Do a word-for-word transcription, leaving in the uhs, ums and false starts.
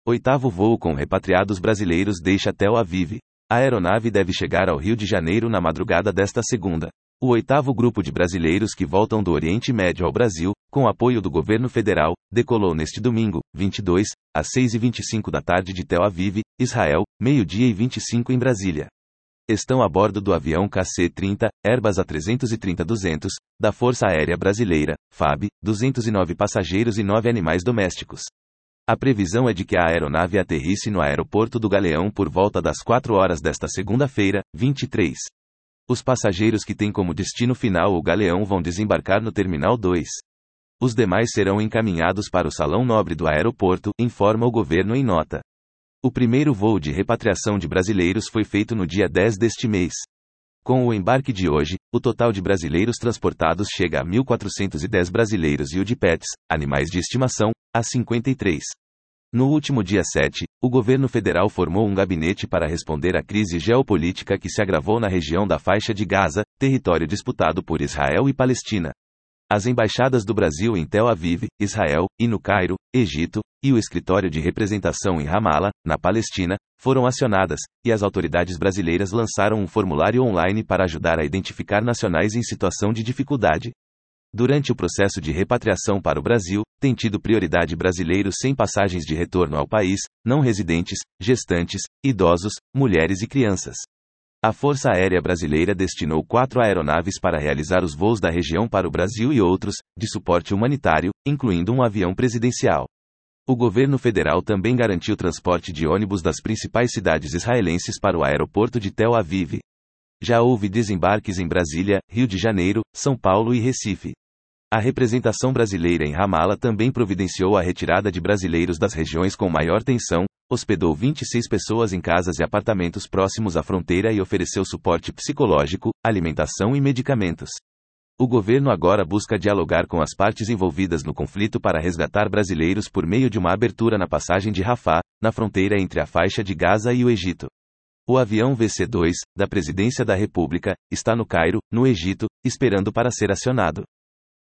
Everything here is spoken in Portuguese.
Oitavo voo com repatriados brasileiros deixa Tel Aviv. A aeronave deve chegar ao Rio de Janeiro na madrugada desta segunda. O oitavo grupo de brasileiros que voltam do Oriente Médio ao Brasil, com apoio do governo federal, decolou neste domingo, vinte e dois, às seis e vinte e cinco da tarde de Tel Aviv, Israel, meio-dia e vinte e cinco em Brasília. Estão a bordo do avião K C trinta, Airbus A trezentos e trinta duzentos, da Força Aérea Brasileira, F A B, duzentos e nove passageiros e nove animais domésticos. A previsão é de que a aeronave aterrisse no aeroporto do Galeão por volta das quatro horas desta segunda-feira, vinte e três. Os passageiros que têm como destino final o Galeão vão desembarcar no Terminal dois. Os demais serão encaminhados para o Salão Nobre do aeroporto, informa o governo em nota. O primeiro voo de repatriação de brasileiros foi feito no dia dez deste mês. Com o embarque de hoje, o total de brasileiros transportados chega a mil quatrocentos e dez brasileiros e o de pets, animais de estimação, a cinquenta e três. No último dia sete, o governo federal formou um gabinete para responder à crise geopolítica que se agravou na região da faixa de Gaza, território disputado por Israel e Palestina. As embaixadas do Brasil em Tel Aviv, Israel, e no Cairo, Egito, e o escritório de representação em Ramala, na Palestina, foram acionadas, e as autoridades brasileiras lançaram um formulário online para ajudar a identificar nacionais em situação de dificuldade. Durante o processo de repatriação para o Brasil, tem tido prioridade brasileiros sem passagens de retorno ao país, não residentes, gestantes, idosos, mulheres e crianças. A Força Aérea Brasileira destinou quatro aeronaves para realizar os voos da região para o Brasil e outros, de suporte humanitário, incluindo um avião presidencial. O governo federal também garantiu transporte de ônibus das principais cidades israelenses para o aeroporto de Tel Aviv. Já houve desembarques em Brasília, Rio de Janeiro, São Paulo e Recife. A representação brasileira em Ramala também providenciou a retirada de brasileiros das regiões com maior tensão, hospedou vinte e seis pessoas em casas e apartamentos próximos à fronteira e ofereceu suporte psicológico, alimentação e medicamentos. O governo agora busca dialogar com as partes envolvidas no conflito para resgatar brasileiros por meio de uma abertura na passagem de Rafah, na fronteira entre a faixa de Gaza e o Egito. O avião V C dois, da Presidência da República, está no Cairo, no Egito, esperando para ser acionado.